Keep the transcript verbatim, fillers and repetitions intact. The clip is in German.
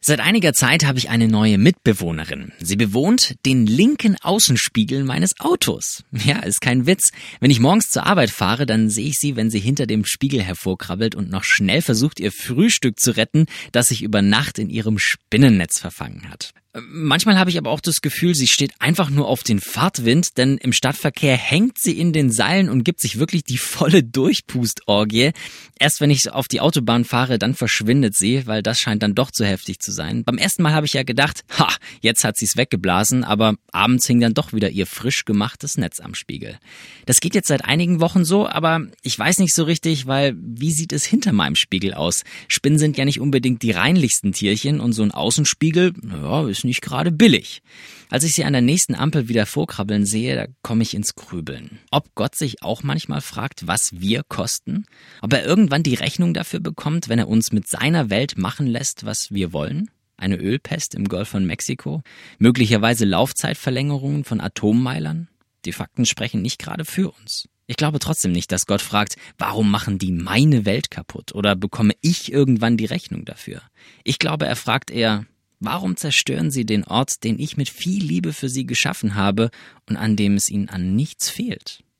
Seit einiger Zeit habe ich eine neue Mitbewohnerin. Sie bewohnt den linken Außenspiegel meines Autos. Ja, ist kein Witz. Wenn ich morgens zur Arbeit fahre, dann sehe ich sie, wenn sie hinter dem Spiegel hervorkrabbelt und noch schnell versucht, ihr Frühstück zu retten, das sich über Nacht in ihrem Spinnennetz verfangen hat. Manchmal habe ich aber auch das Gefühl, sie steht einfach nur auf den Fahrtwind, denn im Stadtverkehr hängt sie in den Seilen und gibt sich wirklich die volle Durchpustorgie. Erst wenn ich auf die Autobahn fahre, dann verschwindet sie, weil das scheint dann doch zu heftig zu sein. Beim ersten Mal habe ich ja gedacht, ha, jetzt hat sie es weggeblasen, aber abends hing dann doch wieder ihr frisch gemachtes Netz am Spiegel. Das geht jetzt seit einigen Wochen so, aber ich weiß nicht so richtig, weil wie sieht es hinter meinem Spiegel aus? Spinnen sind ja nicht unbedingt die reinlichsten Tierchen und so ein Außenspiegel, ja, ist nicht gerade billig. Als ich sie an der nächsten Ampel wieder vorkrabbeln sehe, da komme ich ins Grübeln. Ob Gott sich auch manchmal fragt, was wir kosten? Ob er irgendwann die Rechnung dafür bekommt, wenn er uns mit seiner Welt machen lässt, was wir wollen? Eine Ölpest im Golf von Mexiko? Möglicherweise Laufzeitverlängerungen von Atommeilern? Die Fakten sprechen nicht gerade für uns. Ich glaube trotzdem nicht, dass Gott fragt, warum machen die meine Welt kaputt? Oder bekomme ich irgendwann die Rechnung dafür? Ich glaube, er fragt eher, warum zerstören sie den Ort, den ich mit viel Liebe für sie geschaffen habe und an dem es ihnen an nichts fehlt?